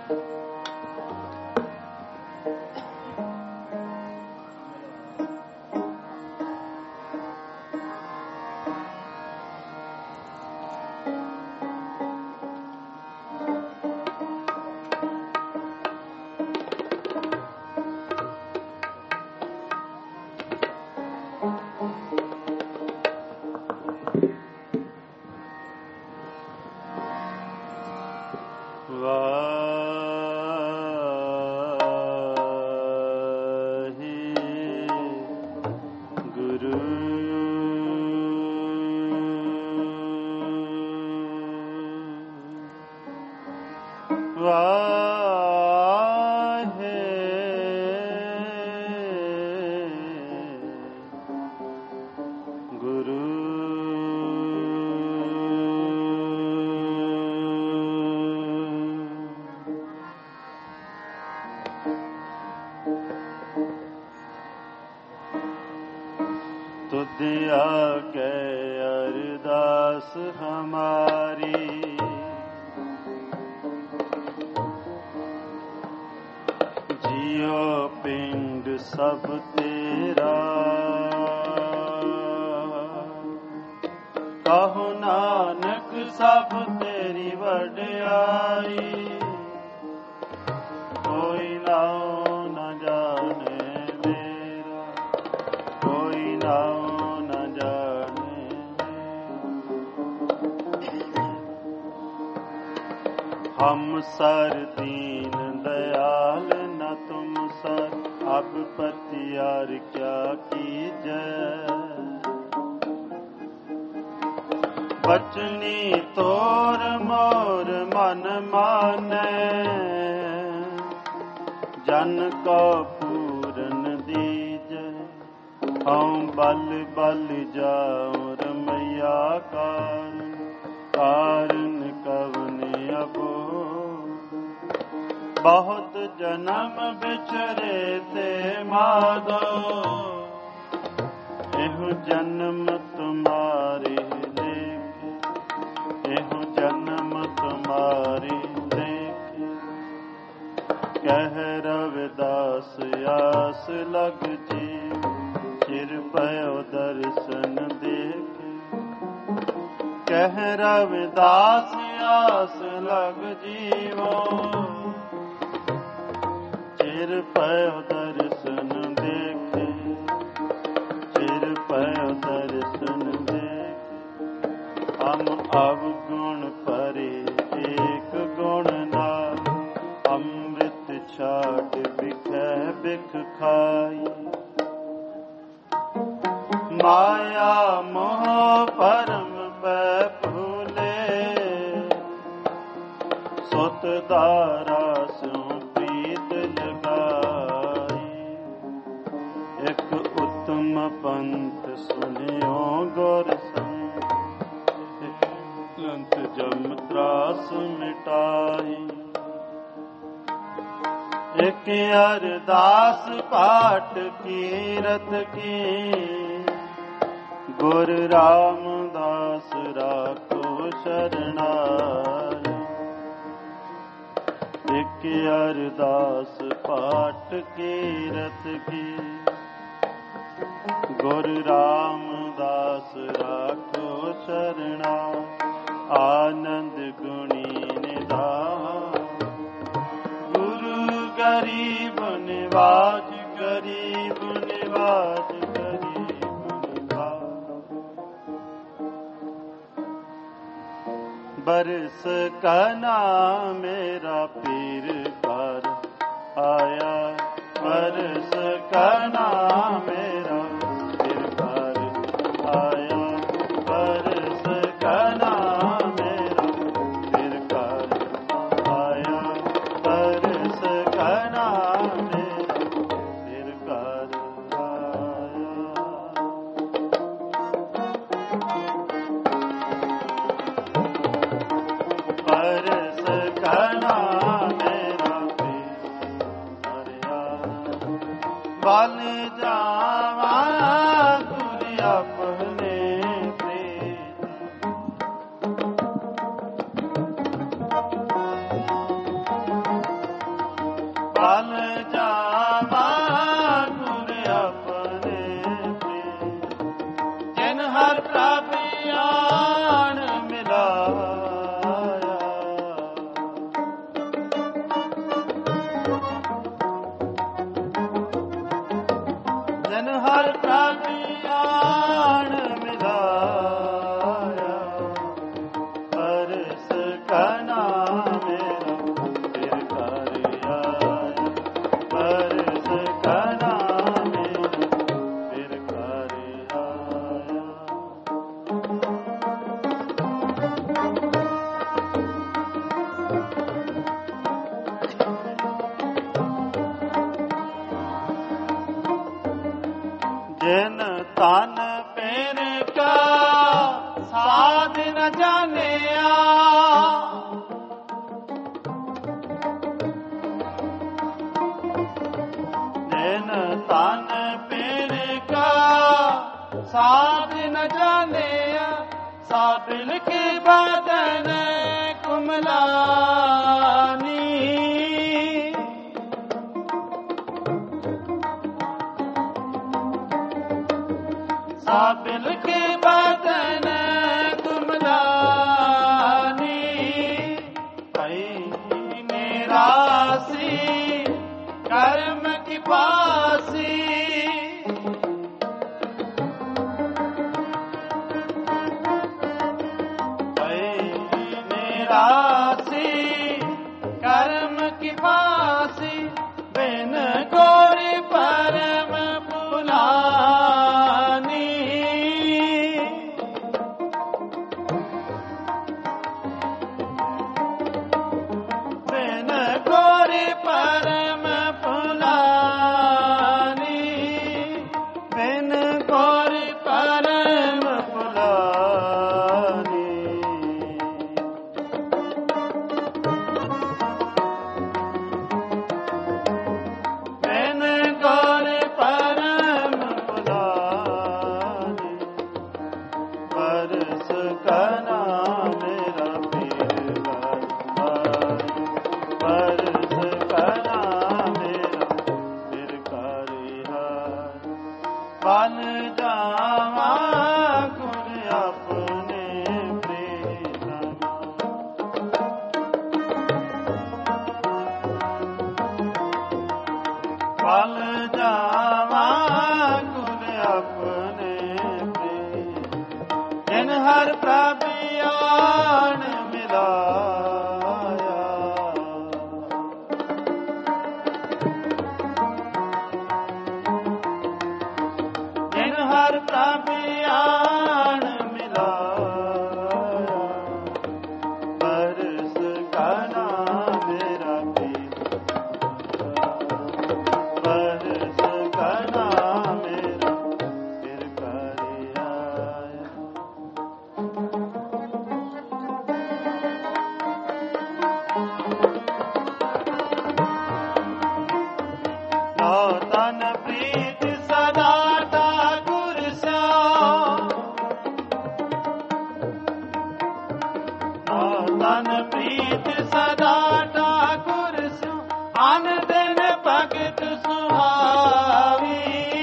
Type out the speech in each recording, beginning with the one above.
हम सर दीन दयाल न तुम सर, अब पतियार क्या कीजै। बचनी तोर मोर मन मानै, जन को पूरन दीजै। हम बल बल जाऊं रमैया कारण, कारण कवने अबो। बहुत जन्म बिछरे ते माधो, एहु जन्म तुम्हारे लेके, एहु जन्म तुम्हारे लेके। कह रविदास आस लग जी, चिर पयो दर्शन देखे। कह रविदास आस लग जीवो, चिर पयो दर्शन देखे, चिर पयो दर्शन देखे। हम अवगुण परे एक गुण नाम, अमृत छाट बिखै बिख खाई। माया मोह परम पै भूले, सुत दारा सो प्रीत लगाई। एक उत्तम पंथ सुनियो गुर संग, लंत जम त्रास मिटाई। एक अरदास पाठ कीरत की, गुर रामदास राखो शरणाई। एक अरदास पाठ कीरत की, गुर रामदास राखो शरणाई। आनंद गुणी निधान, गुरु गरीब निवाज, गरीब निवाज, गरीब निवाज। बरस का नाम मेरा पीर पर आया, बरस का नाम मेरा पीर पर आया। बरस का नाम मेरा पीर पर आया, बरस का नाम मेरा पीर पर आया। बरस का नाम मेरा पीर पर आया। बल जावा तुझ अपने प्रीत, ਕਨਾ ਮੇਰਾ ਫਿਰ ਕਰ ਆਇਆ ਬਰਸ ਕਨਾ ਮੇਰਾ ਫਿਰ ਕਰ ਆਇਆ। ਜਿਨ ਤਨ ਪੇਰ ਕਾ ਸਾਧ ਨ ਜਾਣਿਆ, ਜਿਨ ਤਨ ਪੇਰ ਕਾ ਸਾਧ ਨ ਜਾਣਿਆ, ਸਾਬਿਲ ਕੇ ਬਦਨ ਕੁਮਲਾਨੀ, ਸਾਬਿਲ ਕੇ ਬਦਨ ਕੁਮਲਾਨੀ, ਭਈ ਨਿਰਾਸੀ ਕਰਮ ਕੀ ਪਾਸੀ, ਭਈ ਨਿਰਾਸੀ ਕਰਮ ਕੀ ਪਾਸੀ, ਬਿਨ ਗੋਰੀ ਪਰਮ ਭੁਲਾਨੀ, ਬਿਨ ਗੋਰੀ ਪਰਮ ਭੁਲਾਨੀ, ਬਿਨ ਗੋਰੀ ਪਰਮ ਭੁਲਾਨੀ। ਬਿਨ ਗੋਰੀ ਪਰਮ ਭੁਲਾਨੀ, ਬਰਸ ਕਨਾ ਮੇਰਾ ਪੀਰ ਬਰਸ ਕਨਾ ਮੇਰਾ ਫਿਰ ਕਰ ਆਇਆ। ਬਨ ਜਾਵਾਂ ਗੁਰ ਆਪਣੇ ਪ੍ਰੀਤਮ, ਬਲ ਜਾਵਾਂ ਗੁਰ ਆਪਣੇ ਪ੍ਰੀਤਮ, ਜਿਨ ਹਰ ਪ੍ਰਭ ਆਣ ਮਿਲਾਇਆ, ਜਿਨ ਹਰ ਪ੍ਰਭ ਆਣ ਮਿਲਾਇਆ, ਬਰਸ ਕਨਾ ਮੇਰਾ ਪੀਰ, ਬਰਸ ਕਨਾ ਮੇਰਾ ਫਿਰ ਕਰ ਆਇਆ। ਲੋ ਤਨ ਪ੍ਰੀਤ ਸਦਾ ਠਾਕੁਰ ਸਿਓ, ਲੋ ਤਨ ਪ੍ਰੀਤ ਸਦਾ ਠਾਕੁਰ ਸਿਓ, ਅਨ ਦਿਨ ਭਗਤ ਸੁਹਾਵੀ,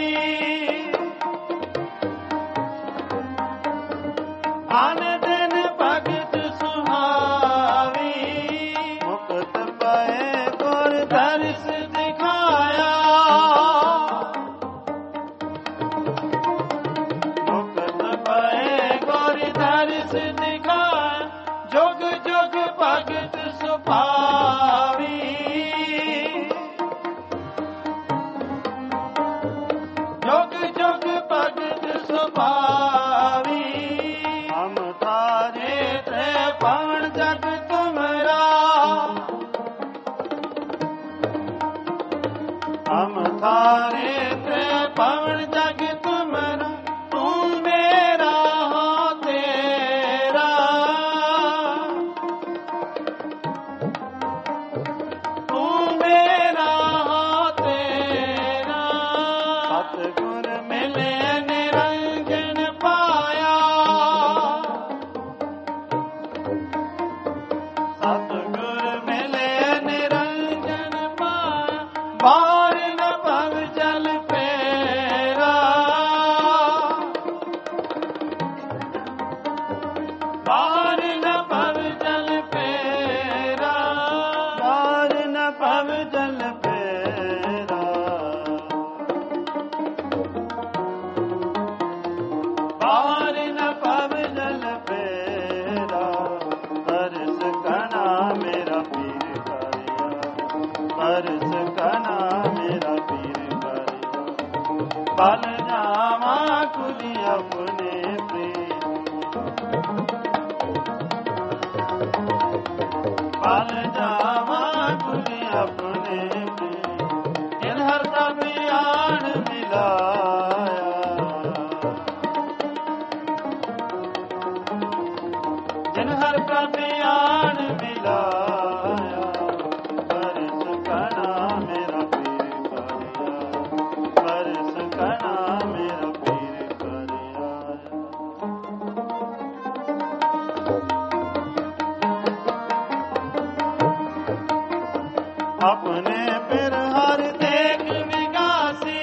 ਅਨ ਦਿਨ ਭਗਤ ਸੁਹਾਵੀ, ਮੁਕਤ ਪਏ ਗੁਰ ਦਰਸ ਦਿਖਾਇਆ, ਮੁਕਤ ਪਏ ਗੁਰ ਦਰਸ ਦਿਖਾਇਆ, ਜੁਗ ਜੁਗ ਭਗਤ ਸੁਭਾਵੀ, ਜੁਗ ਜੁਗ ਭਗਤ ਸੁਭਾਵੀ, ਹਮ ਤਾਰੇ ਤੇ ਪਵਨ ਜਗ ਤੁਮਰਾ, ਹਮ ਤਾਰੇ ਤੇ ਪਵਨ ਜਗ ਤੁਮਰਾ, ਤੂੰ ਮੇਰਾ ਹਾਂ ਤੇਰਾ, ਤੂੰ ਮੇਰਾ ਹਾਂ ਤੇਰਾ, ਸਤਿਗੁਰ ਮਿਲੇ ਨਿਰੰਜਨ ਪਾਇਆ, ਸਤਿਗੁਰ ਮਿਲੇ ਨਿਰੰਜਨ ਪਾਇਆ, ਬਾਰ ਨ ਭਵ ਜਲ ਪੇਰਾ, ਬਾਰ ਨ ਭਵ ਜਲ ਪੇਰਾ, ਬਾਰ ਨ ਭਵ ਜਲ ਪੇਰਾ, ਬਾਰ ਨ ਭਵ ਜਲ ਪੇਰਾ, ਬਰਸ पल जावा कुली अपने प्रेम पल जावा कुली अपने प्रेम जिन हर का प्याण मिलाया जिन हर का प्याण मिलाया बरस कणा मेरा पीर करिया बरस कणा मेरा पीर करिया अपने फिर हर देख विगासी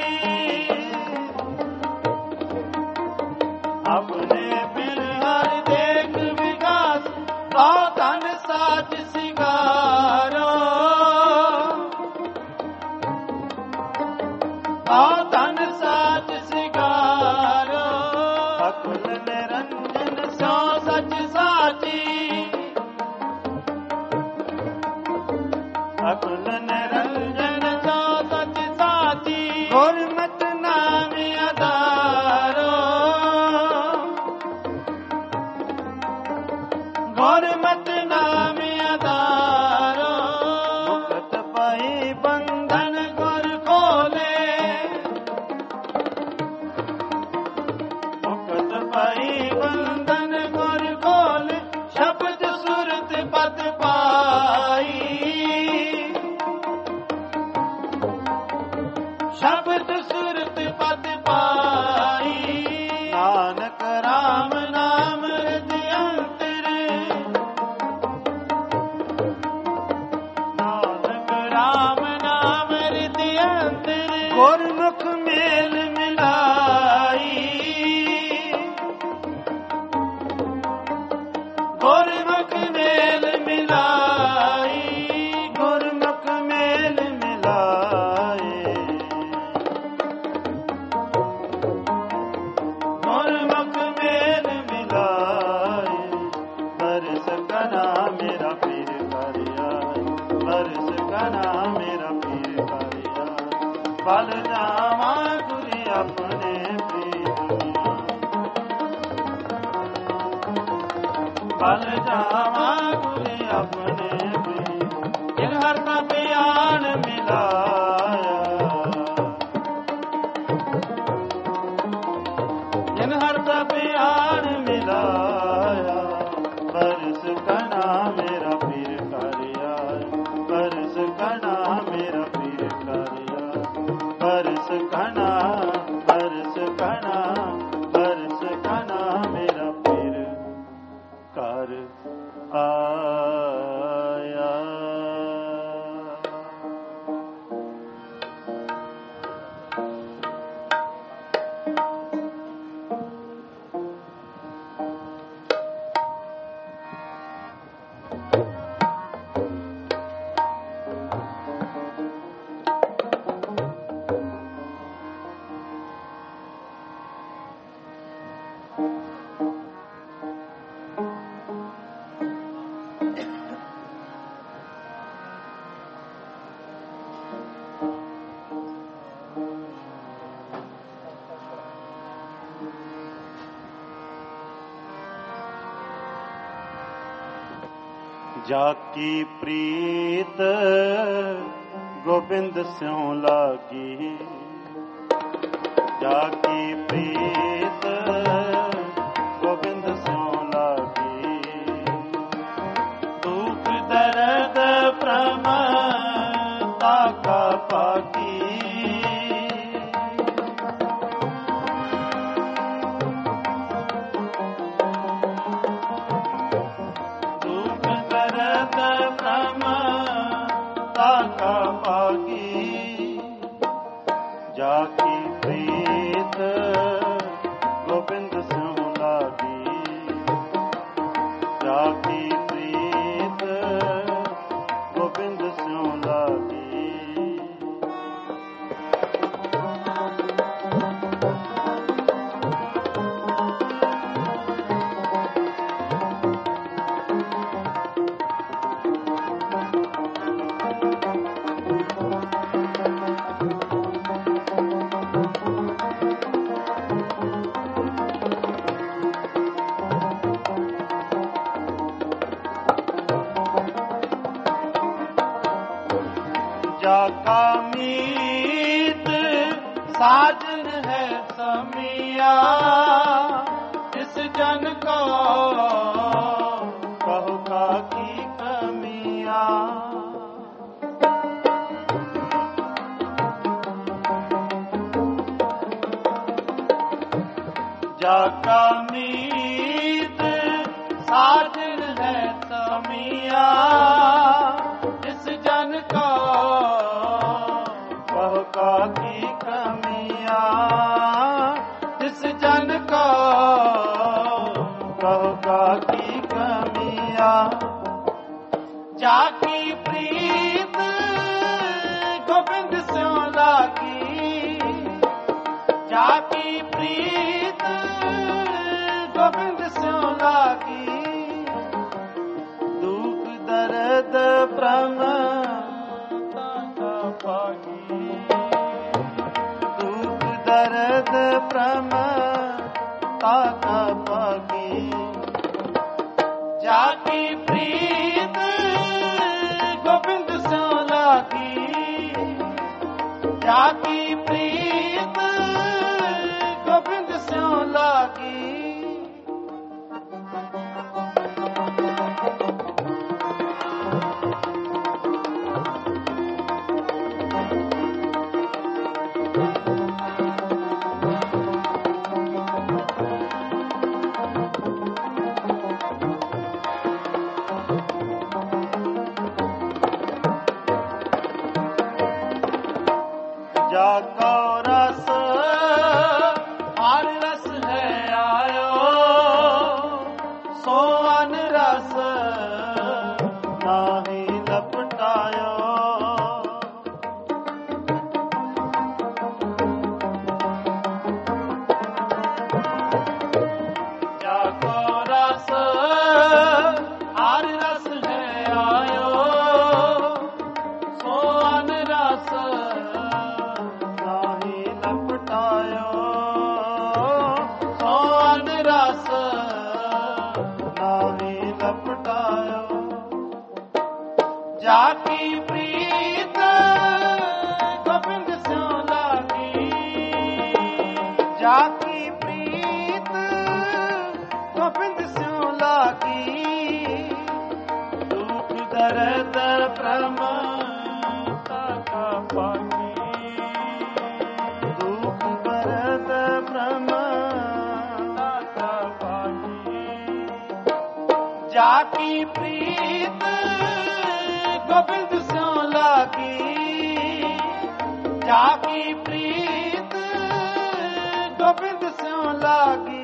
अपने फिर हर देख विगास तो धन साज सिंगारो तो धन साज सिंगारो अकुल निरंजन सो सच साची अकुल निरंजन सो सच साची गुरमत नाम आधारो गुरमत नाम आधारो मुक्त पाई बंधन गुर खोले मुक्त पाई बंधन गुर खोले शब्द सुरत पद पाई शब्द सुरत पद पाई नानक राम नाम हृदय अंतर नानक राम नाम हृदय अंतर गुरमुख मेल मिलाई गुरमुख मेल मिलाई गुरमुख मेल मिलाए गुरमुख मेल मिलाए बरस कना मेरा पीर करिया बरस कना मेरा पीर करिया पल जावा गुरी अपने प्रीत पल जावा गुरी अपने प्रीत जिन हर का प्याण मिलाया जिन हर का प्याण मिलाया बरस कणा मेरा पीर करिया बरस कणा मेरा पीर करिया बरस कणा बरस कणा बरस कणा मेरा पीर कर आया जाकी प्रीत गोबिंद स्यों लागी जाकी प्रीत गोबिंद स्यों लागी दुख दर्द प्रमता का पागी जाकी प्रीत गोबिंद स्यों लागी जाकी प्रीत गोबिंद स्यों लागी जाका मीत साजन है समिया, इस जन को कहो का की कमिया। जाका मीत साजन है समिया, इस जन को कहो का की कमिया, इस जन को कहो का की कमिया। जाकी प्रीत गोविंद स्यों लागी, जाकी प्रीत गोविंद स्यों लागी, दुख दर्द भ्रम ताका पागी, दुख दर्द भ्रम ताका पागी। जाकी प्रीत गोविंद स्यों लागी, जाकी प्रीत गोविंद स्यों लागी। जाको रस हर रस है आयो, सोवन रस नाही लपटायो। जाको रस हर रस है आयो, सोवन रस सोवन रस नाही लपटायो। जाकी प्रीत गोविंद स्यों लागी, जाकी प्रीत गोविंद स्यों लागी, दुख दर्द भ्रम ताका पागी, दुख दर्द भ्रम ताका पागी। जाकी प्रीत गोविंद स्यों लागी, जाकी प्रीत गोविंद स्यों लागी।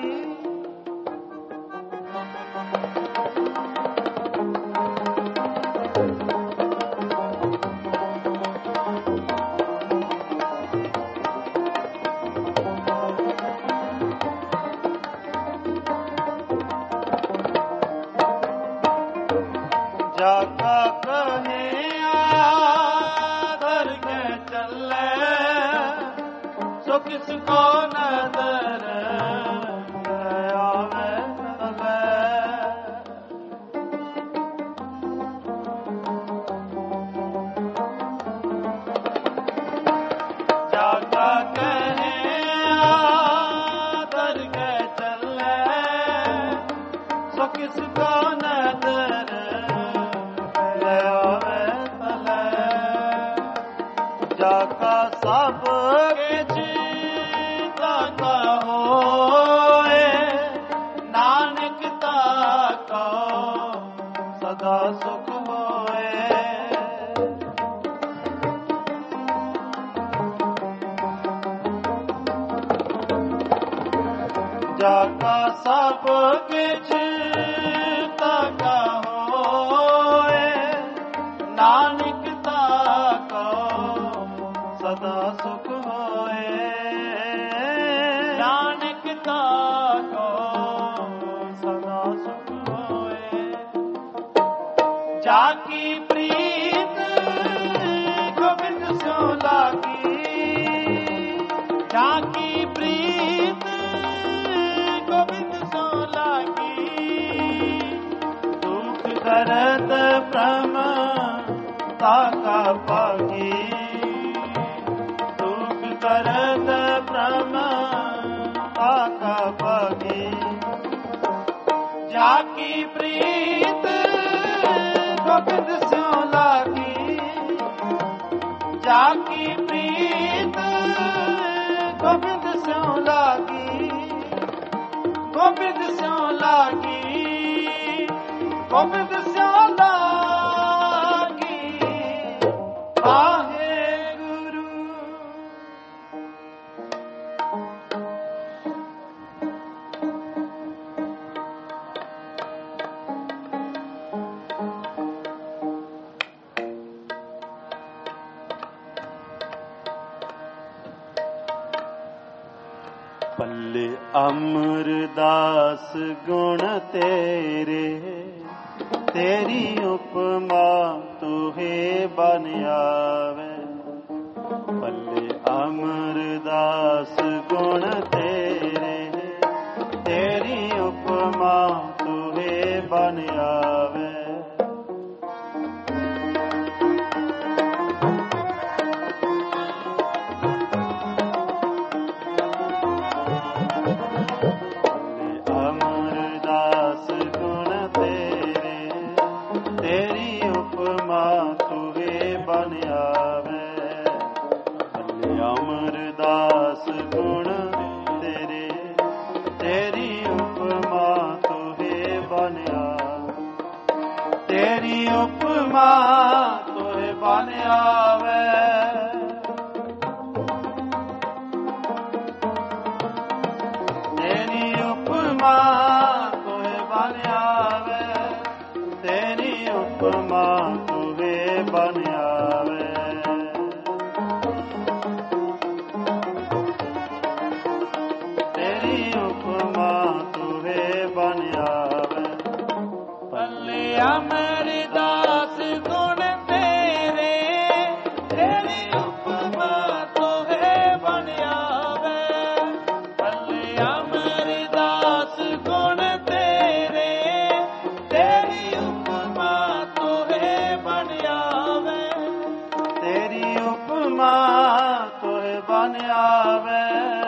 जाका कहे आधर के चले, सो किसको नजर आवे तले। जाका कहे आधर के चले, सो किसको नजर जाका सब ताका होए, नानक ताका सदा सुख होए। जाका सब ताका होए, नानक ताका सदा सुख होए, नानक ताको सदा सुख होए। जाकी प्रीत गोविंद स्यों लागी, जाकी प्रीत गोविंद स्यों लागी, दुख दर्द भ्रम ताका पागी। जाकी प्रीत गोबिंद स्यों लागी, जाकी प्रीत गोबिंद स्यों लागी, गोबिंद स्यों लागी, गोबिंद स्यों लागी। वाहे गुरु पल्ले अमरदास गुण तेरे, तेरी उपमा तुहे बन आवे। पल्ले अमरदास गुण तेरे, तेरी उपमा तुहे बन आवे। तेरी उपमा तुहे बन आवे, तेरी उपमा तुहे बन आवे, तेरी उपमा तुहे बन आवे। तेरी उपमा तुहे बन आवे। पल्ले अमरदास गुण तेरे, तेरी उपमा तुहे बन आवे। पल्ले अमरदास गुण तेरे, तेरी उपमा तुहे बन आवे। तेरी उपमा तुहे बन आवे।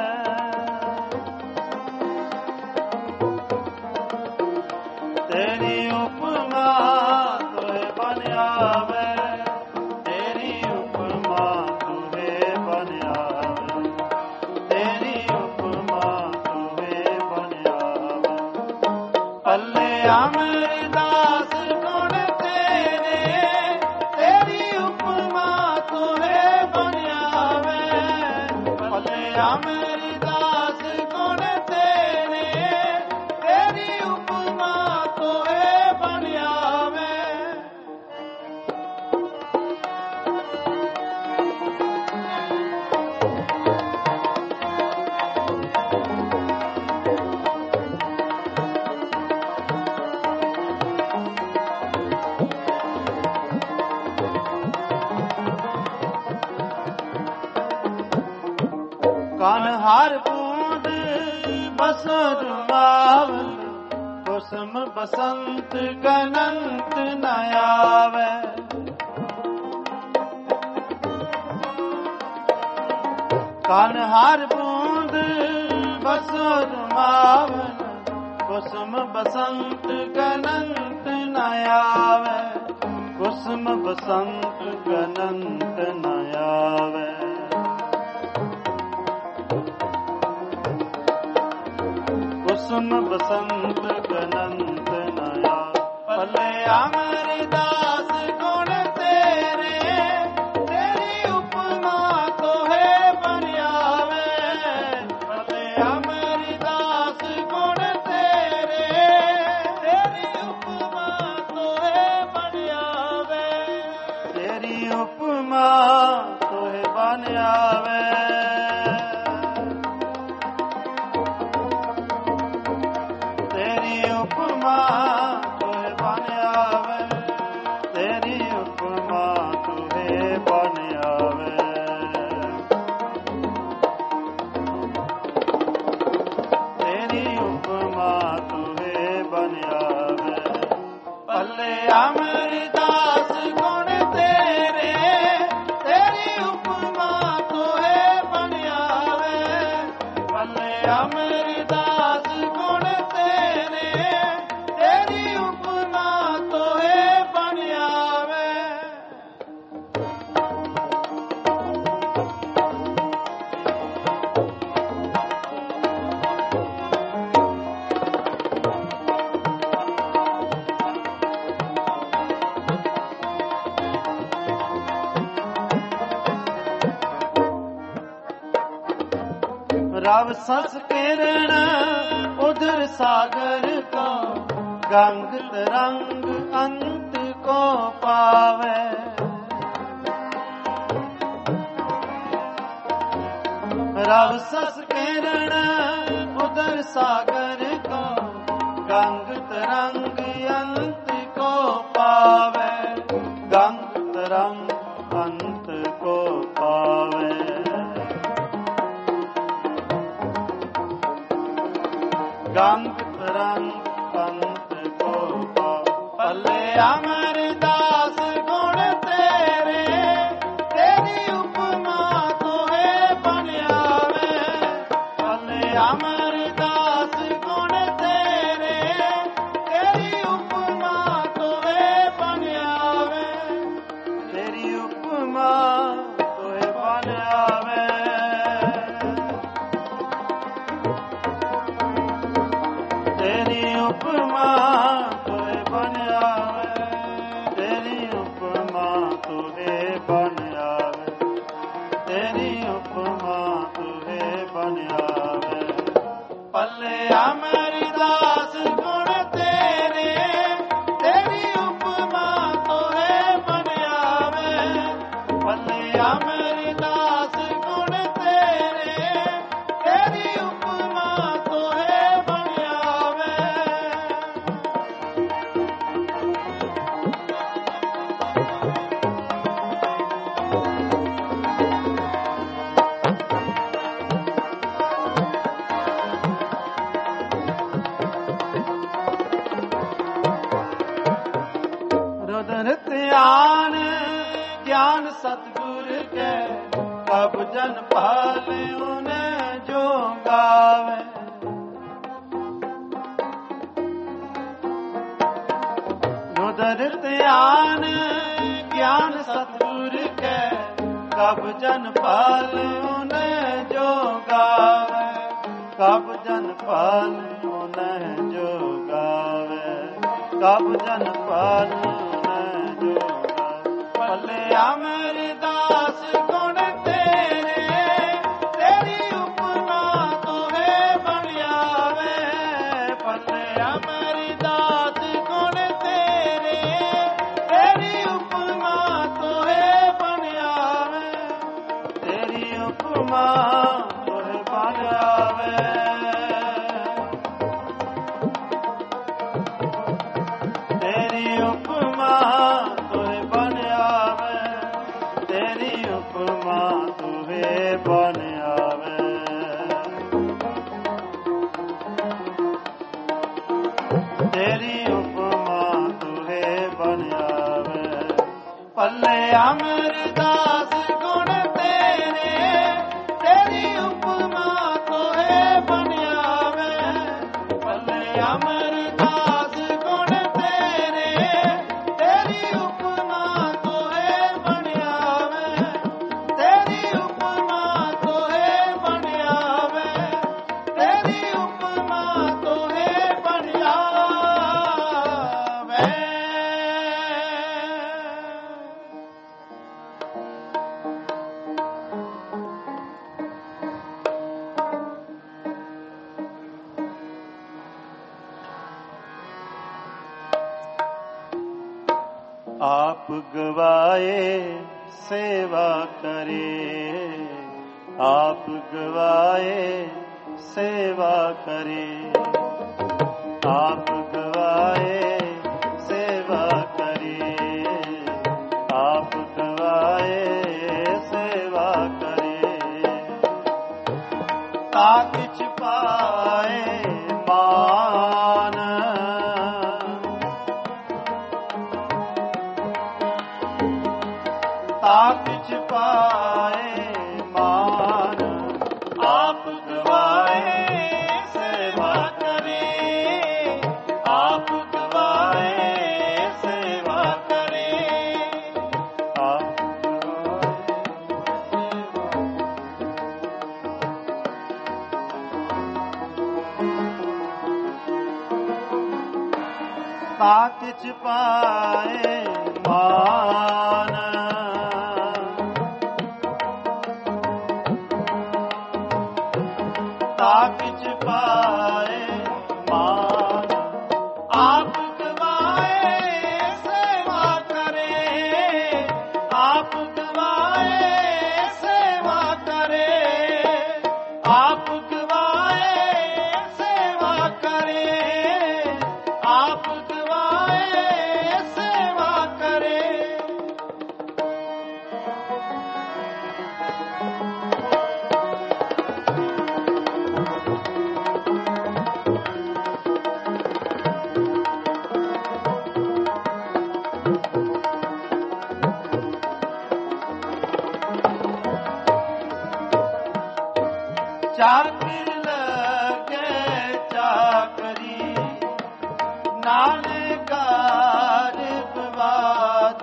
तेरी उपमा तुहे बन आवे, तेरी उपमा तुहे बन आवे, तेरी उपमा तुहे बन आवे। पल्ले अमरदास गुण तेरे, तेरी उपमा तुहे बन आवे। पल्ले अमरदास गुण तेरे, तेरी उपमा तुहे बन आवे। कान्हार बूंद बसर मावल, कुसुम बसंत गनंत न आवे। कान्हार बूंद बसर मावल, कुसुम बसंत गनंत न आवे। कुसुम बसंत गनंत न आवे। कुसुम बसंत गनंत न आवे। पल्ले अमरदास गुण तेरे, तेरी उपमा तुहे बन आवे। पल्ले अमरदास गुण तेरे, तेरी उपमा तुहे बन आवे। तेरी उपमा तुहे बन आवे। तेरी उपमा तुहे बन आवे। रव सस किरण उधर सागर को, गंग तरंग अंत को पावे। रव सस किरण उधर सागर को, गंग तरंग अंत को पावे। गंग तरंग अंत को पावे। गंग तरंग अंत को पावे। पल्ले अमरदास गुण तेरे, तेरी उपमा तोहे बन आवे। पल्ले अमरदास गुण तेरे, तेरी उपमा तोहे बन आवे। तेरी उपमा तोहे बन आवे। तेरी उपमा तोहे बन आवे। तेरी उपमा तोहे बन आवे। तेरी उपमा तोहे बन आवे। पल्ले अमरदास गुण तेरे, तेरी उपमा तोहे बन आवे। पल्ले अमरदास गुण तेरे, तेरी उपमा तोहे बन आवे। रुदन ध्यान ज्ञान सतगुर के, कब जन पाले उन्हें जो गावे। रुदन ध्यान ज्ञान सतगुर के, कब जन पाले उन्हें जो गावे। कब जन पाले उन्हें जो गावे। कब जन पाले उन्हें जो गावे। पल्ले अमरदास गुण तेरे, तेरी उपमा तोहे बन आवे। पल्ले अमरदास गुण तेरे, तेरी उपमा तोहे बन आवे। तेरी उपमा तोहे बन आवे। तेरी उपमा तोहे बन आवे। तेरी उपमा तोहे बन आवे। तेरी उपमा तोहे बन आवे। पल्ले अमरदास गुण तेरे, तेरी उपमा तोहे बन आवे। पल्ले अमरदास गुण तेरे, तेरी उपमा तोहे बन आवे। तेरी उपमा तोहे बन आवे। तेरी उपमा तोहे बन आवे। आप गवाए सेवा करे। आप गवाए सेवा करे। आप गवाए सेवा करे। आप गवाए सेवा करे। ताकिच पाए मान। ताकिच पाए मान। आप गवाए सेवा करे। आप गवाए सेवा करे। आप ताकिच पाए मान। किछ पाए मान। आप गवाए सेवा करे, आप गवाए सेवा करे, आप गवाए सेवा करे, आप गवाए सेवा करे। चाकर लगे चाकरी, नानकार विवाद।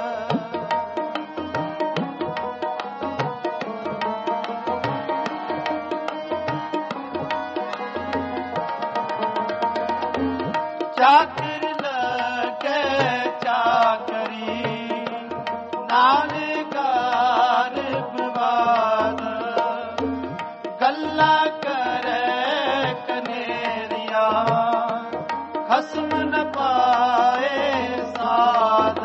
चाकर लगे चाकरी, नानकार विवाद। गल्ला करे कनेरिया, खसम न पाए साध।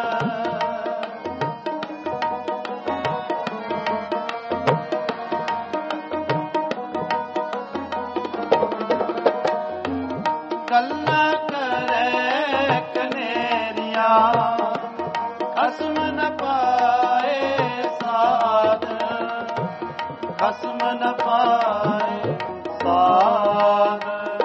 गल्ला करे कनेरिया, खसम न पाए साध। खसम न पाए साध,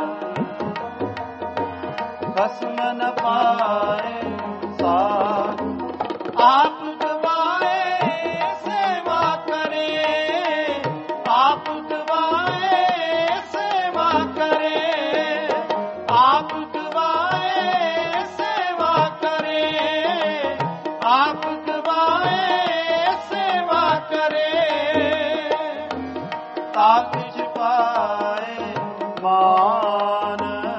खसम न पाए साध। आप गवाए सेवा करे, आप गवाए सेवा करे, आप गवाए सेवा करे, आप गवाए सेवा करे। किछ पाए मान,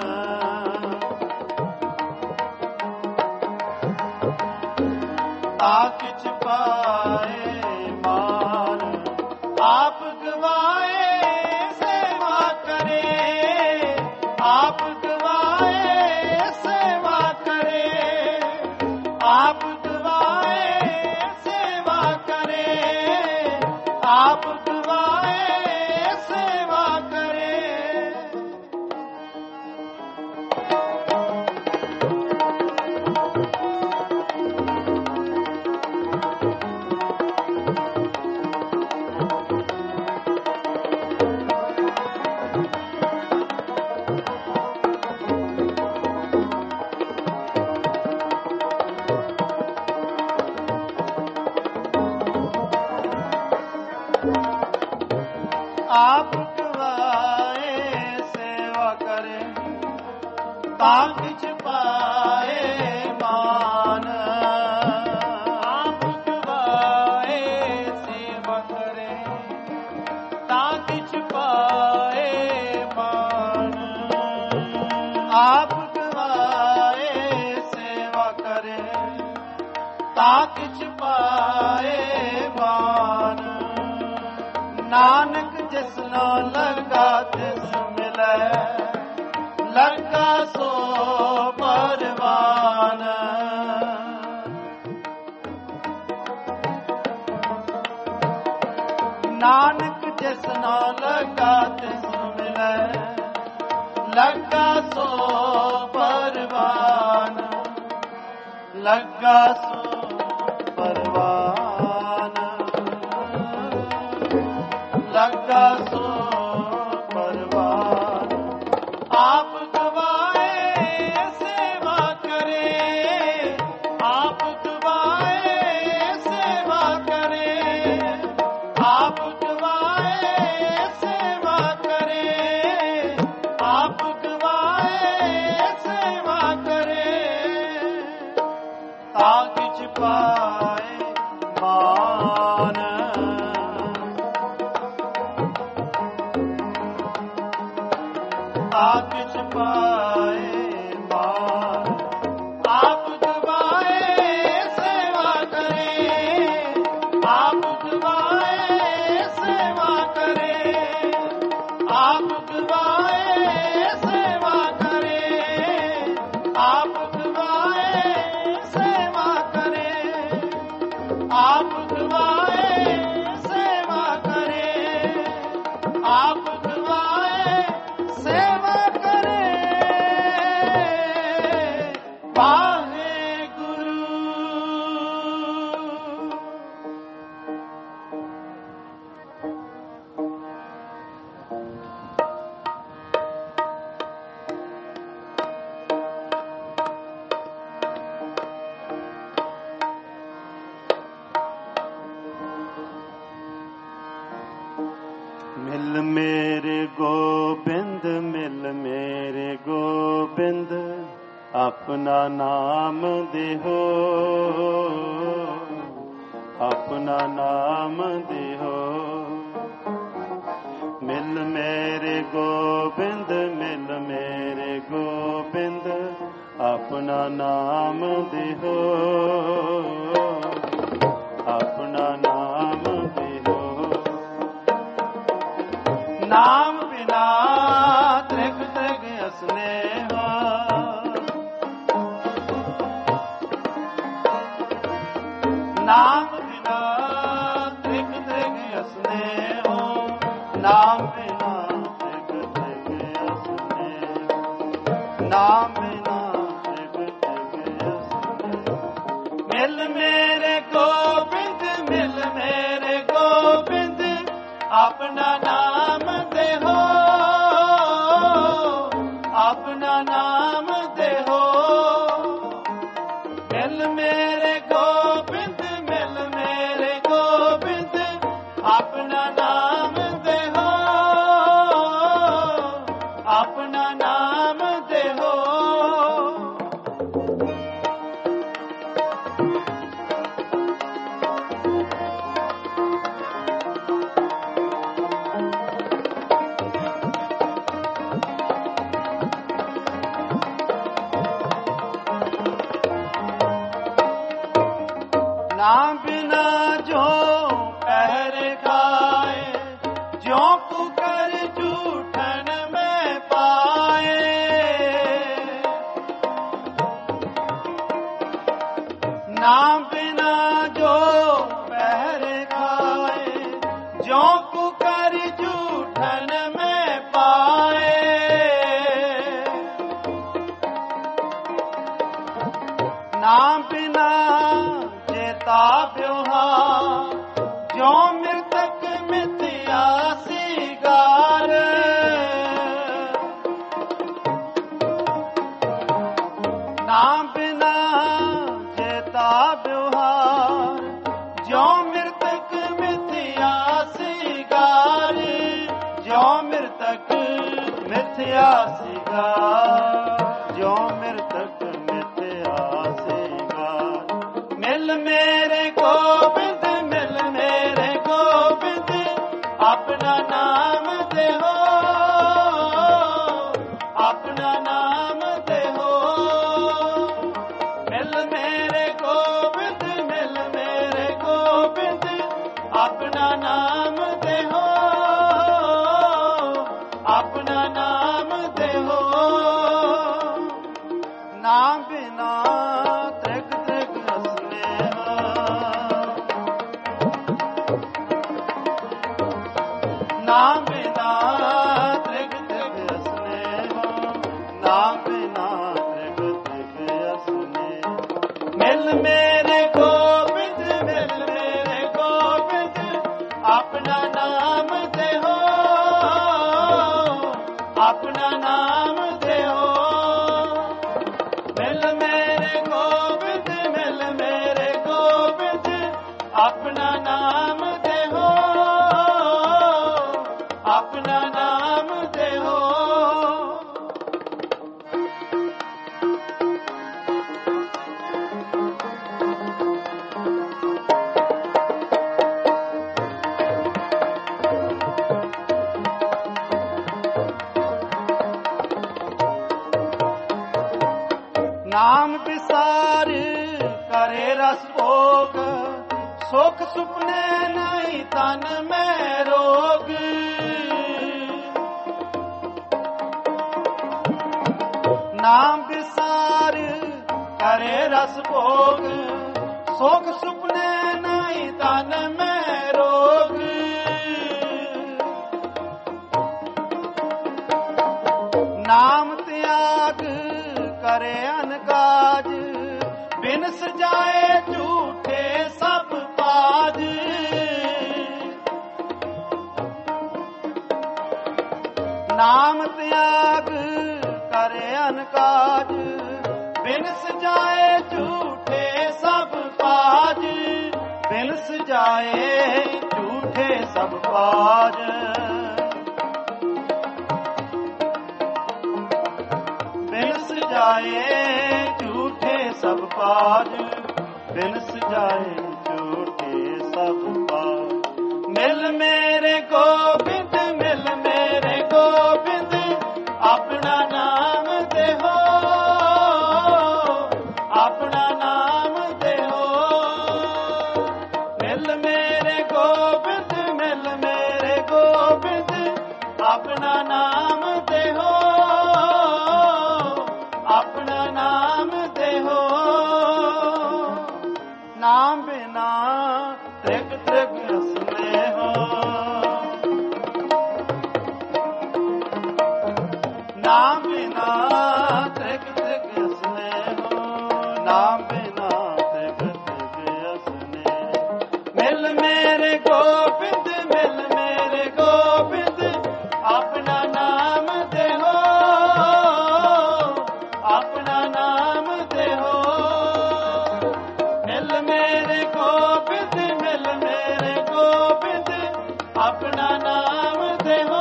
किछ पाए मान। आप गवाए सेवा करे, आप गवाए सेवा करे, आप गवाए सेवा करे, आप गवाए सेवा करे। आप गवाए सेवा करे, किछ पाए मान। आप गवाए सेवा करे, किछ पाए मान। आप गवाए सेवा करे, किछ पाए मान। नानक जिसनो लगा तिस मिलै, लगा सो परवान। नानक जिसनो लगा तिस मिलै, लगा सो परवान। लगा सो परवान, लगा सो परवान। आप गवाए सेवा करे, आप गवाए सेवा करे, आप गवाए सेवा करे, आप गवाए सेवा करे। किछ आप गवाए सेवा करे, आप गवाए सेवा करे, वाहे गुरु। मिल मेरे गोबिंद, मिल मेरे गोबिंद, अपना नाम देहो, अपना नाम देहो। मिल मेरे गोबिंद, मिल मेरे गोबिंद, अपना नाम देहो, अपना नाम देहो। नाम बिना त्रिग त्रिग स्नेहा, नाम बिना त्रिग त्रिग स्नेहा, नाम बिना त्रिग त्रिग स्नेहा, नाम बिना त्रिग त्रिग स्नेहा। मिल मेरे गोबिंद, मिल मेरे गोबिंद, अपना नाम देहो, अपना नाम देहो। मिल मेरे गोबिंद, मिल मेरे गोबिंद, अपना नाम देहो, अपना नाम देहो। नाम बिना जो पहर खाए, जो कुकर जूठन में पाए। नाम बिना जो पहर खाए, जो कुकर जूठन में पाए। नाम बिना जेता व्यवहार, जो मृतक मिथ्या सिगार। नाम बिना जेता व्यवहार, जो मृतक मिथ्या सिगार, जो मृतक मिथ्या सिगार, जो मृतक मिथ्या सिगार। मिल मेरे गोबिंद, मिल मेरे गोबिंद, अपना नाम देहो, अपना नाम देहो। मिल मेरे गोबिंद, मिल मेरे गोबिंद, अपना नाम देहो, अपना नाम देहो। नाम बिना त्रिग त्रिग स्नेहा, नाम बिना त्रिग त्रिग स्नेहा, नाम बिना त्रिग त्रिग स्नेहा। मिल मेरे गोबिंद, मिल मेरे गोबिंद, अपना नाम देहो, अपना नाम देहो। मिल मेरे गोबिंद, मिल मेरे गोबिंद, अपना नाम देहो, अपना नाम देहो। नाम विसार करे रस भोग, सुख सुपने नहीं तन में रोग। नाम विसार करे रस भोग, सुख सुपने नहीं ਨਹੀਂ ਤਨ ਮੈਂ ਰੋਗ। ਨਾਮ ਤਿਆਗ ਕਰੇ ਅਨਕਾਜ, ਬਿਨ ਸਜਾਏ ਝੂਠੇ ਸਭ ਪਾਜ। ਨਾਮ ਤਿਆਗ ਕਰੇ ਅਨਕਾਜ, ਬਿਨ ਸਜਾਏ ਝੂਠੇ ਸਭ ਪਾਜ। ਬਿਨ ਸਜਾਏ ਝੂਠੇ ਸਭ ਪਾਜ। ਬਿਨ ਸਜਾਏ ਝੂਠੇ ਸਭ ਪਾਜ। ਬਿਨ ਸਜਾਏ ਝੂਠੇ ਸਭ ਪਾਜ। ਮਿਲ ਮੇਰੇ ਗੋਬਿੰਦ, ਮਿਲ ਮੇਰੇ ਗੋਬਿੰਦ, ਆਪਣਾ ਨਾਮ ਦੇਹੋ, ਆਪਣਾ ਨਾਮ ਦੇਹੋ। ਮਿਲ ਮੇਰੇ ਗੋਬਿੰਦ, ਮਿਲ ਮੇਰੇ ਗੋਬਿੰਦ, ਆਪਣਾ ਨਾਮ ਦੇਹੋ, ਆਪਣਾ ਨਾਮ ਦੇਹੋ। ਨਾਮ ਬਿਨਾ ਤ੍ਰਿਗ ਤ੍ਰਿਗ ਅਸਨੇ ਹੋ। ਨਾਮ ਬਿਨਾ ਤ੍ਰਿਗ ਤ੍ਰਿਗ ਅਸਨੇ ਹੋ। ਨਾਮ ਬਿਨਾ ਤ੍ਰਿਗ ਤ੍ਰਿਗ ਅਸਨੇ। ਮਿਲ ਮੇਰੇ ਗੋਬਿੰਦ, ਮਿਲ ਮੇਰੇ ਗੋਬਿੰਦ, ਆਪਣਾ ਨਾਮ ਦੇਹੋ, ਆਪਣਾ ਨਾਮ ਦੇਹੋ। ਮਿਲ ਮੇਰੇ ਗੋਬਿੰਦ, ਮਿਲ ਮੇਰੇ ਗੋਬਿੰਦ, ਆਪਣਾ ਨਾਮ ਦੇਹੋ,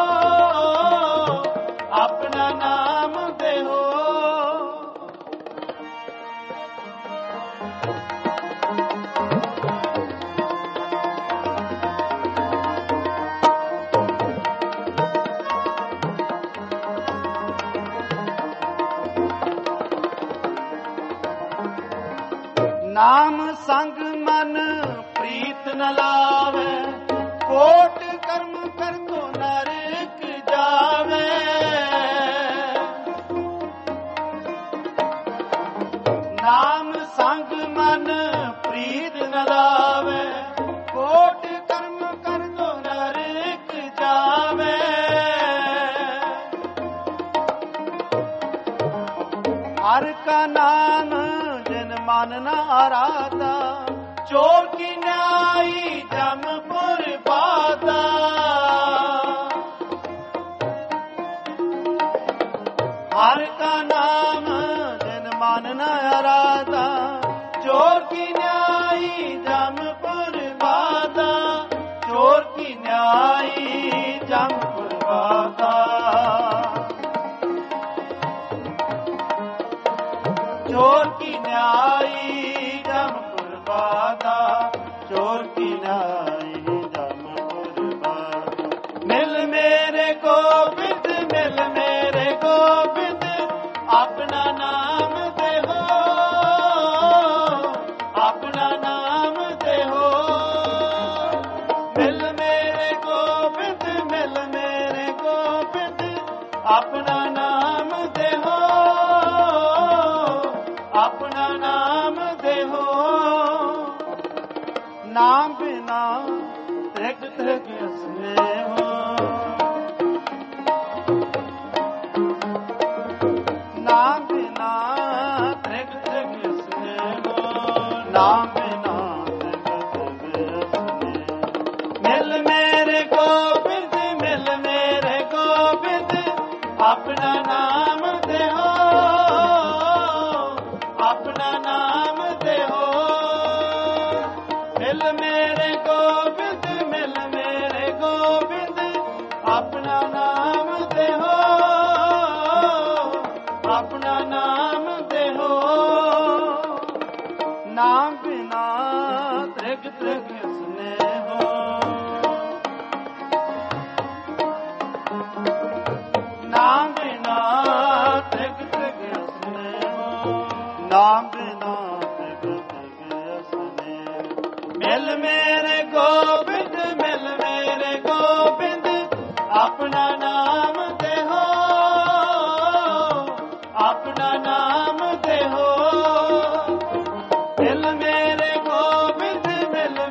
ਆਪਣਾ ਨਾਮ ਦੇਹੋ। ਨਾਮ ਸੰਗ ਮਨ ਪ੍ਰੀਤ ਨ ਲਾਵੇ, ਕੋਟ ਕਰਮ ਕਰ ਕੋ ਨਰਕ ਜਾਵੇ। ਨਾਮ ਸੰਗ ਮਨ ਪ੍ਰੀਤ ਨ ਲਾਵੇ, ਕੋਟ ਕਰਮ ਕਰ ਕੋ ਨਰਕ ਜਾਵੇ। ਹਰ ਕਾ ਨਾਮ ਜਿਨ ਮਨ ਨ ਆਰਾਧਾ, ਚੋਰ ਕੀ ਨਿਆਈ ਜਮਪੁਰ ਬਾਦਾ। ਹਰ ਕਾ ਨਾਮ ਜਿਨ ਮਨ ਨ ਆਰਾਧਾ, ਚੋਰ ਕੀ ਨਿਆਈ ਜਮਪੁਰ ਬਾਦਾ। ਚੋਰ ਕੀ ਨਿਆਈ ਜਮਪੁਰ ਬਾਦਾ। ਚੋਰ ਕੀ ਨਿਆਈ ਜਮਪੁਰ ਬਾਦਾ। ਚੋਰ ਕੀ ਨਿਆਈ ਜਮਪੁਰ ਬਾਦਾ। ਮਿਲ ਮੇਰੇ ਗੋਬਿੰਦ, ਮਿਲ ਮੇਰੇ ਗੋਬਿੰਦ, ਆਪਣਾ ਨਾਮ ਦੇਹੋ, ਆਪਣਾ ਨਾਮ ਦੇਹੋ। ਮਿਲ ਮੇਰੇ ਗੋਬਿੰਦ, ਮਿਲ ਮੇਰੇ ਗੋਬਿੰਦ, ਆਪਣਾ ਨਾਮ ਦੇਹੋ, ਆਪਣਾ ਨਾਮ ਦੇਹੋ। ਨਾਮ ਬਿਨਾ ਤ੍ਰਿਗ ਤ੍ਰਿਗ ਅਸਨੇ ਹੋ। ਨਾਮ ਬਿਨਾ ਤ੍ਰਿਗ ਤ੍ਰਿਗ ਅਸਨੇ ਹੋ। ਨਾਮ ਬਿਨਾ ਤ੍ਰਿਗ ਤ੍ਰਿਗ ਅਸਨੇ। ਮਿਲ ਮੇਰੇ ਗੋਬਿੰਦ, ਮਿਲ ਮੇਰੇ ਗੋਬਿੰਦ, ਆਪਣਾ ਨਾਮ ਦੇਹੋ, ਆਪਣਾ ਨਾਮ ਦੇਹੋ। ਮਿਲ ਮੇਰੇ ਗੋਬਿੰਦ, ਮਿਲ ਮੇਰੇ ਗੋਬਿੰਦ, ਆਪਣਾ ਨਾਮ ਦੇਹੋ, ਆਪਣਾ ਨਾਮ ਦੇਹੋ। ਨਾਮ ਬਿਨਾ ਤ੍ਰਿਗ ਤ੍ਰਿਗ ਅਸਨੇ ਹੋ। ਨਾਮ ਬਿਨਾ ਤ੍ਰਿਗ ਤ੍ਰਿਗ ਅਸਨੇ ਹੋ। ਨਾਮ ਬਿਨਾ ਤ੍ਰਿਗ ਤ੍ਰਿਗ ਅਸਨੇ। ਮਿਲ ਮੇਰੇ ਗੋਬਿੰਦ, ਮਿਲ ਮੇਰੇ ਗੋਬਿੰਦ, ਆਪਣਾ ਨਾਮ ਦੇਹੋ, ਆਪਣਾ ਨਾਮ ਦੇਹੋ। ਮਿਲ ਮੇਰੇ ਗੋਬਿੰਦ, ਮਿਲ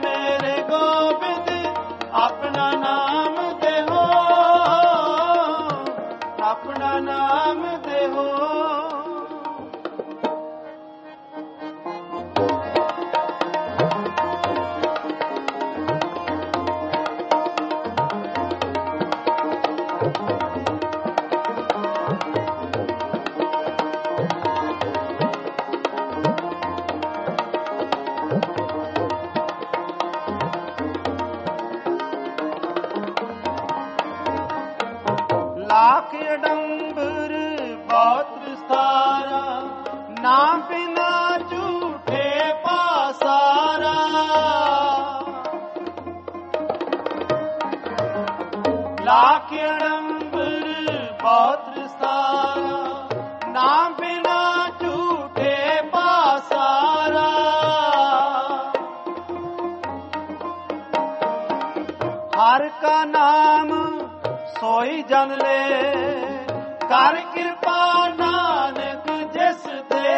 लाख अड़ंबर बहुत सारा, नाम बिना झूठे पासारा। हर का नाम सोई जन ले, कर कृपा नानक जिस दे।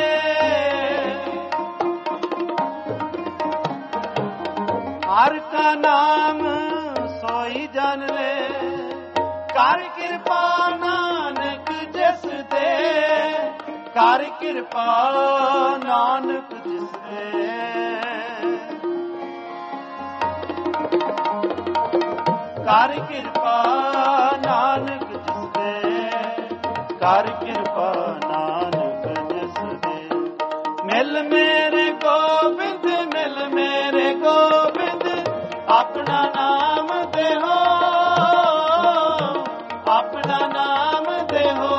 हर का नाम सोई जन ले, कर कृपा नानक जिस दे। कर कृपा नानक जिस दे। कर कृपा नानक जिस दे। कर कृपा नानक जिस दे। मिल मेरे गोबिंद, मिल मेरे गोबिंद, अपना नाम दे हो, अपना नाम दे हो।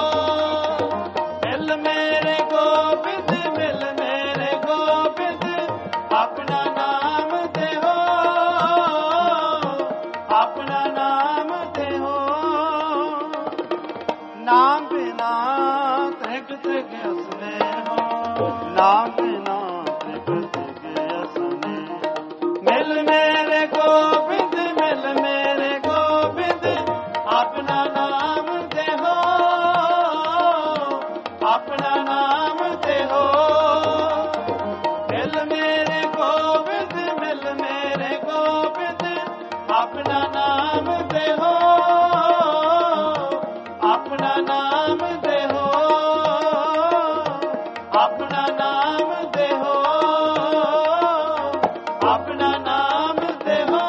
मिल मेरे गोबिंद, मिल मेरे गोबिंद, अपना नाम दे हो, अपना नाम दे हो। नाम बिना त्रिग त्रिग असने हो, नाम बिना त्रिग त्रिग असने। मिल मेरे गोबिंद, मिल मेरे गोबिंद, अपना नाम दे हो, अपना नाम दे हो। मिल मेरे गोबिंद, मिल मेरे गोबिंद, अपना नाम दे हो, अपना नाम दे हो, अपना नाम दे हो, अपना नाम दे हो।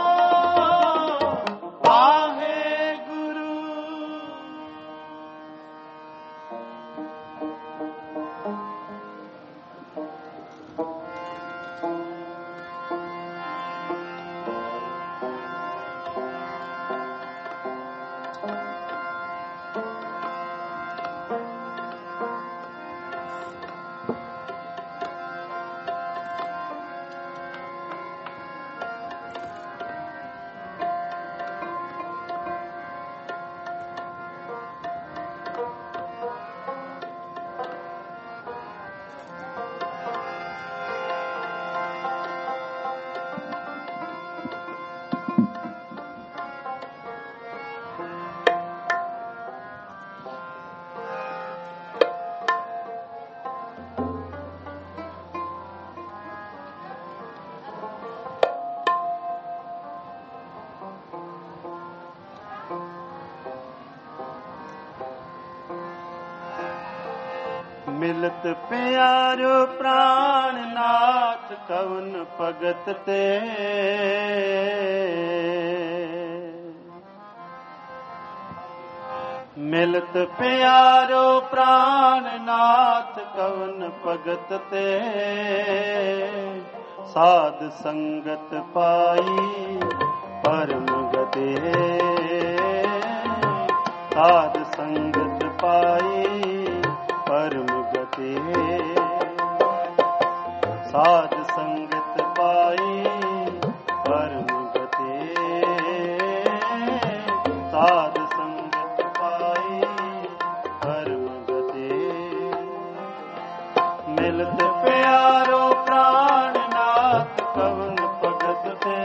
वाहे गुरु। मिलत प्यारो प्राणनाथ कवन भगत ते। मिलत प्यारो प्राणनाथ कवन भगत ते। साध संगत पाई परम गते। साध संगत पाई परम गते। साध संगत पाई परम गते। साध संगत पाई परम गते। मिलत प्यारो प्राणनाथ कवन भगत ते।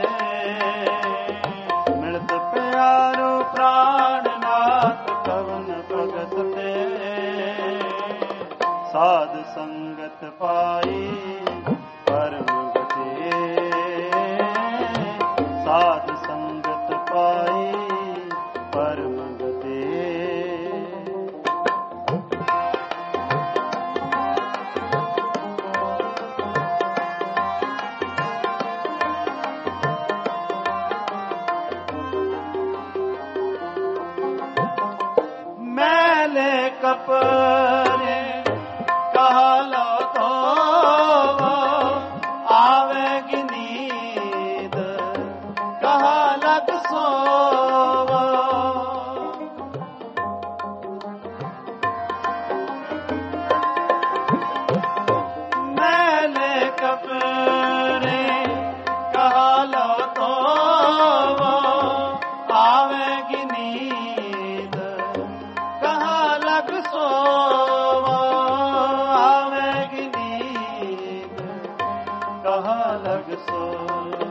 मिलत प्यारो प्राणनाथ कवन भगत ते। साध संगत पाई परम गते। साध संगत पाई परम गते। मैले कपरे कहलो धोवो, आवेगी नींद कह लग सोवो। मैले कपरे कहलो धोवो, आवेगी लग सोए,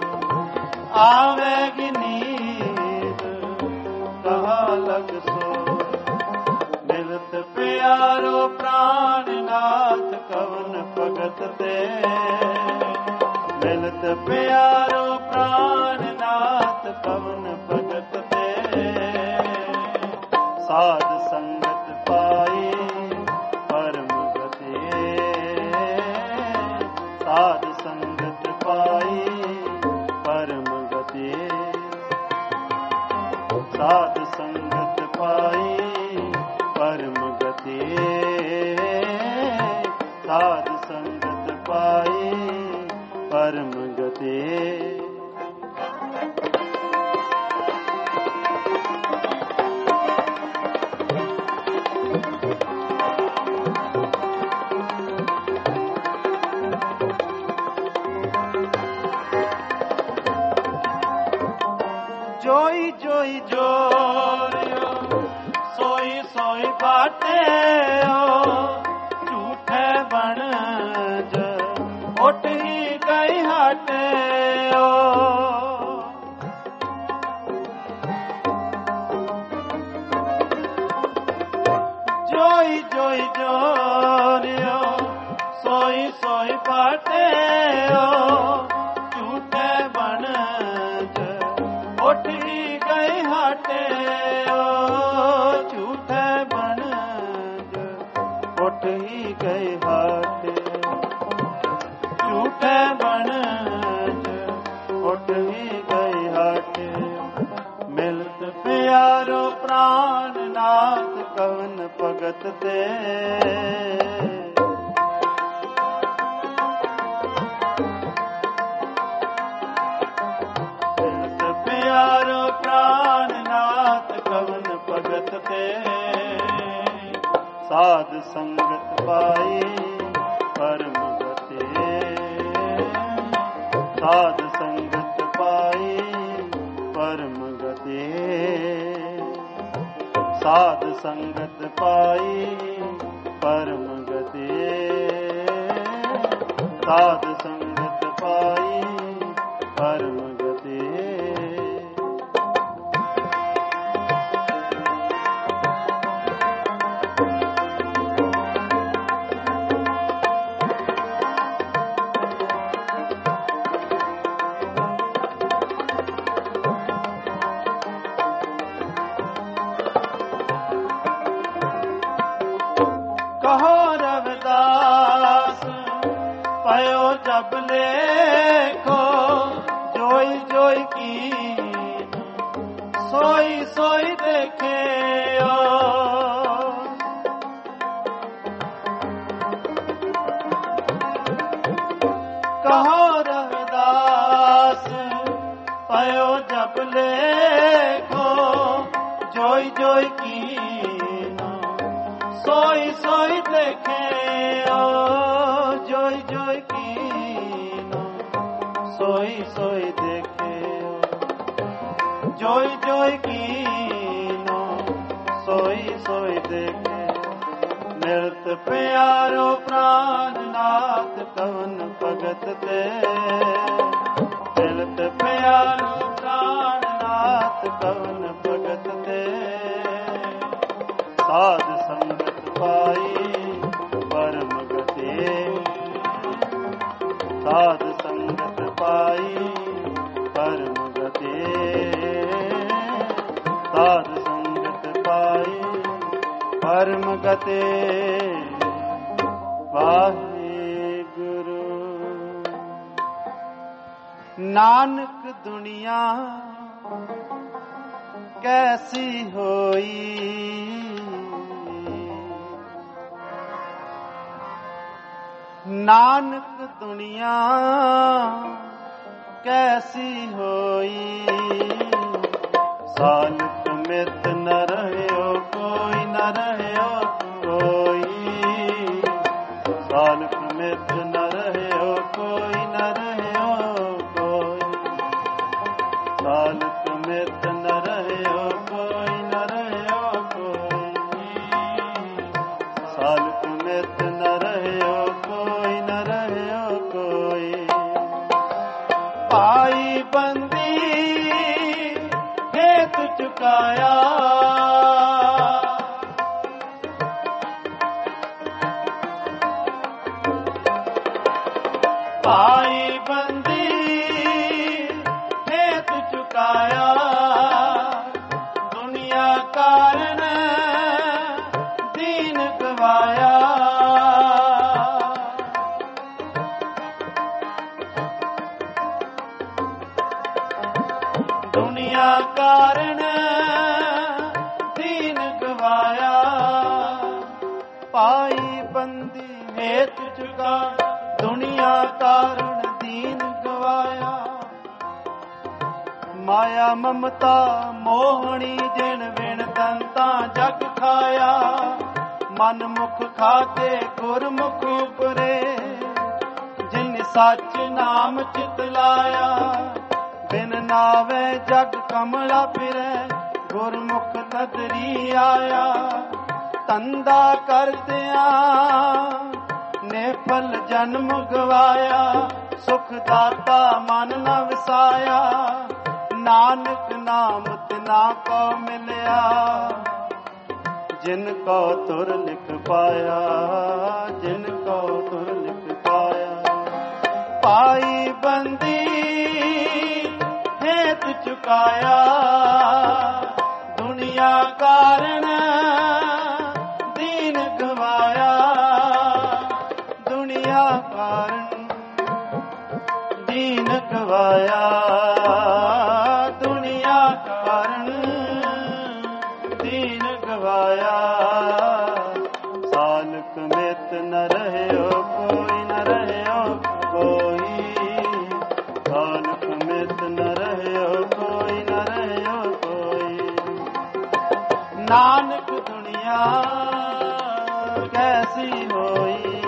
आवेगी नींद कहाँ लग सोए। मिलत प्यारो प्राणनाथ कवन भगत ते, मिलत प्यारो प्राणनाथ कवन भगत ते। साध संगत पाई परम गति, साध संगत पाई परम गति, साध संगत पाई परम गति, साध संगत पाई परम गति। जोई जोई जोरियो सोई सोई बाटे हो, झूठे बन उठ ही गई हटे हो। जोई जोई जोरियो सोई सोई बाटे हो, झूठे बन उठ ही गई हटे हो, झूठे बन उठ ही गई हटे, झूठे बन उठ ही गई हटे। मिलत प्यारो प्राणनाथ कवन भगत ते, मिलत प्यारो प्राणनाथ कवन भगत ते। साध संगत पाई परम गति, साध संगत पाई परम गति, साध संगत पाई परम गति, साध संगत पाई परम गति। कहो रविदास पयो जब लेखो, जोई जोई की सोई सोई देखे ओ। कहो रविदास पयो जब लेखो, जोई जोई की सोई सोई देखे ओ, जोई जोई कीनो सोई सोई देखे ओ, जोई जोई कीनो सोई सोई देखे। मिलत प्यारो प्राणनाथ कवन भगत ते, मिलत प्यारो प्राणनाथ कवन भगत ते। साध संगत पाई परम गति, साध संगत पाई परम गति, साध संगत पाई परम गति। वाहिगुरु नानक दुनिया कैसी होई, नानक दुनिया कैसी होई। सालक मित न रहो कोई, न रहो कोई, सालक मित न रहो कोई, न रहो कोई, सालक मित न रहो कोई, न रहो कोई, सालक मित न रहो कोई, न रहो कोई। ਪਾਈ ਬੰਦੀ ਹੇਤ ਚੁਕਾਇਆ। ਪਾਈ ਬੰਦੀ ਹੇਤ ਚੁਕਾਇਆ। ਦੁਨੀਆ ਕਾਰਨ ਦੀਨ ਗਵਾਇਆ। ਦੁਨੀਆ ਕਾਰਨ ਦੀਨ ਗਵਾਇਆ। ਪਾਈ ਬੰਦੀ ਹੇਤ ਚੁਕਾਇਆ। ਦੁਨੀਆ ਕਾਰਨ ਦੀਨ ਗਵਾਇਆ। ਮਾਇਆ ਮਮਤਾ ਮੋਹਣੀ ਜਿਨ ਵਿਣ ਦੰਤਾ ਜਗ ਖਾਇਆ। ਮਨ ਮੁਖ ਖਾਤੇ ਗੁਰਮੁਖ ਉਪਰੇ ਜਿਨ ਸੱਚ ਨਾਮ ਚਿਤ ਲਾਇਆ। ਬਿਨ ਨਾਵੇ ਜਗ ਕਮਲਾ ਫਿਰੈ ਗੁਰਮੁਖ ਨਦਰੀ ਆਇਆ। ਤੰਦਾ ਕਰਦਿਆਂ ਨੇਫਲ ਜਨਮ ਗਵਾਇਆ। ਸੁਖ ਦਾਤਾ ਮਨ ਨ ਵਸਾਇਆ। ਨਾਨਕ ਨਾਮ ਤਿਨਾ ਕੋ ਮਿਲਿਆ। ਜਿਨ ਕੋ ਤੁਰ ਲਿਖ ਪਾਇਆ। ਜਿਨ ਕੋ ਤੁਰ ਲਿਖ ਪਾਇਆ। ਪਾਈ ਬੰਦੀ ਹੇਤ ਚੁਕਾਇਆ। ਦੁਨੀਆ ਕਾਰਨ ਦੀਨ ਗਵਾਇਆ। ਦੁਨੀਆ ਕਾਰਨ ਦੀਨ ਗਵਾਇਆ। ਦੁਨੀਆ ਕਾਰਨ ਦੀਨ ਗਵਾਇਆ। ਸਾਲਕ ਮਿਤ ਨ ਰਹਿਓ ਕੋਈ ਨ ਰਹਿਓ ਕੋਈ। ਸਾਲਕ ਮਿਤ ਨ ਰਹਿਓ ਕੋਈ ਨ ਰਹਿਓ ਕੋਈ। ਨਾਨਕ ਦੁਨੀਆ ਕੈਸੀ ਹੋਈ।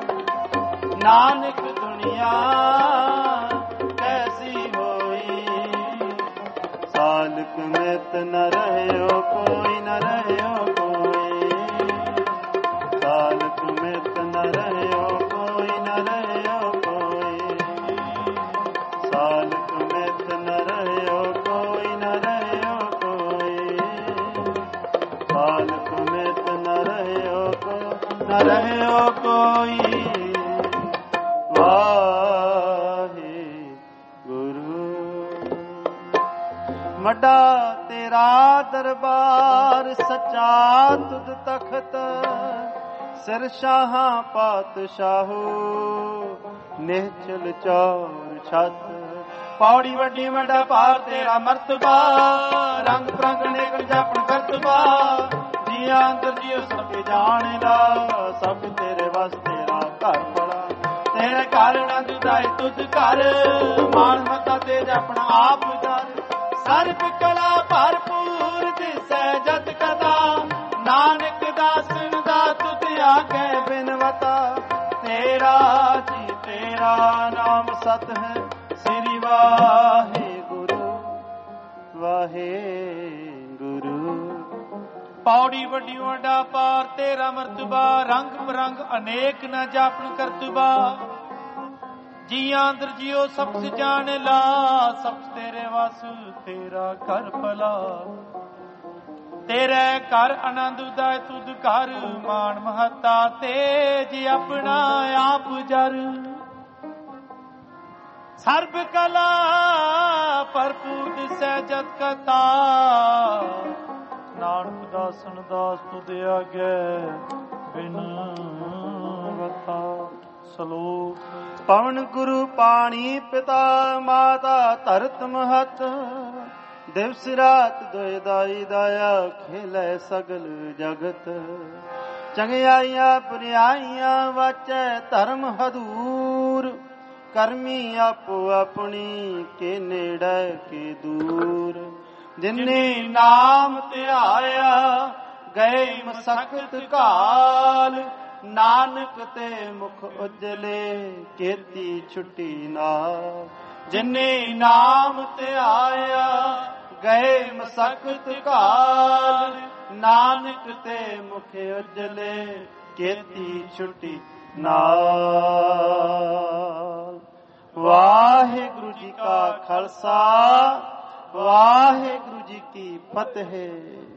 ਨਾਨਕ ਦੁਨੀਆ ਕੈਸੀ ਹੋਈ। ਸਾਲਕ ਮਿਤ ਨ ਰਹਿਓ ਕੋਈ ਨ ਰਹਿਓ ਕੋਈ। ਸਾਲਕ ਮਿਤ ਨ ਰਹਿਓ ਕੋਈ ਨ ਰਹਿਓ ਕੋਈ। ਸਾਲਕ ਮਿਤ ਨ ਰਹਿਓ ਕੋਈ ਨ ਰਹਿਓ ਕੋਈ। ਸਾਲਕ ਮਿਤ ਨ ਰਹਿਓ ਨ ਰਹਿਓ ਕੋਈ। ਮੱਡਾ ਤੇਰਾ ਦਰਬਾਰ ਸੱਚਾ ਤੁਧ ਤਖਤ। ਸਿਰ ਸ਼ਾਹਾਂ ਪਾਤਸ਼ਾਹੋ ਨਿਹਚਲ ਚੌਰ ਛੱਤ। ਪੌੜੀ ਵੱਡੀ ਵੱਡਾ ਭਾਰ ਤੇਰਾ ਮਰਤਬਾ। ਰੰਗ ਪ੍ਰੰਗ ਨੇਕ ਜਾਪਣ ਕਰਤਬਾ। ਜੀਆਂ ਅੰਦਰ ਜੀਉ ਸਭ ਜਾਣ ਲਾ। ਸਭ ਤੇਰੇ ਵਸ ਤੇਰਾ ਘਰ ਬੜਾ। ਤੇਰੇ ਘਰ ਆਨੰਦ ਦਾਇ ਤੁਧ ਘਰ। ਮਾਨ ਮਤਾ ਤੇ ਆਪਣਾ ਆਪ ਦਰ। ਸਰਬ ਕਲਾ ਭਰਪੂਰ ਦਿਸੈ ਜਤ ਕਥਾ। ਨਾਨਕ ਦਾਸਨ ਦਾ ਤੁਧ ਆਗੇ ਬਿਨਵਤਾ। ਤੇਰਾ ਜੀ ਤੇਰਾ ਨਾਮ ਸਤ ਹੈ। ਸ੍ਰੀ ਵਾਹਿਗੁਰੂ ਵਾਹਿਗੁਰੂ। ਪੌੜੀ ਵੱਡੀ ਵੱਡਾ ਪਾਰ ਤੇਰਾ ਮਰਤਬਾ। ਰੰਗ ਬਰੰਗ ਅਨੇਕ ਨ ਜਾਪਣ ਕਰਤਬਾ। ਜੀਆਂ ਅੰਦਰ ਜਿਉ ਸਭ ਜਾਣ ਲਾ। ਸਭ ਤੇਰੇ ਵਸ ਤੇਰਾ ਘਰ ਭਲਾ। ਤੇਰੇ ਘਰ ਆਨੰਦ ਉਦਾਇ ਤੁਧ ਘਰ। ਮਾਨ ਮਹਤਾ ਤੇਜ ਆਪਣਾ ਆਪ ਜਰ। ਸਰਬ ਕਲਾ ਭਰਪੂਰ ਦਿਸੈ ਜਤ ਕਥਾ। ਨਾਨਕ ਦਾਸਨ ਦਾਸ ਤੁਧ ਆਗੇ ਬਿਨਵਤਾ। ਸ਼ਲੋਕ। ਪਵਨ ਗੁਰੂ ਪਾਣੀ ਪਿਤਾ ਮਾਤਾ ਧਰਤ ਮਹਤ। ਦਿਵਸ ਰਾਤ ਦੋਇ ਦਾਈ ਦਾਇਆ ਖੇਲੇ ਸਗਲ ਜਗਤ। ਚੰਗਿਆਈਆਂ ਪੁਰਿਆਈਆਂ ਵਾਚੈ ਧਰਮ ਹਦੂਰ। ਕਰਮੀ ਆਪੋ ਆਪਣੀ ਕੇ ਨੇੜੇ ਕੇ ਦੂਰ। ਜਿਨੇ ਨਾਮ ਧਿਆਇਆ ਗਏ ਮਸਕਤ ਕਾਲ। ਨਾਨਕ ਤੇ ਮੁਖ ਉਜਲੇ ਕੀਤੀ ਛੁੱਟੀ ਨਾਲ। ਜਿਨੇ ਨਾਮ ਧਿਆਇਆ ਗਏ ਮਸਕਤ ਕਾਲ। ਨਾਨਕ ਤੇ ਮੁਖ ਉਜਲੇ ਕੀਤੀ ਛੁੱਟੀ ਨਾਲ। ਵਾਹਿਗੁਰੂ ਜੀ ਕਾ ਖਾਲਸਾ ਵਾਹਿਗੁਰੂ ਜੀ ਕੀ ਫਤਿਹ।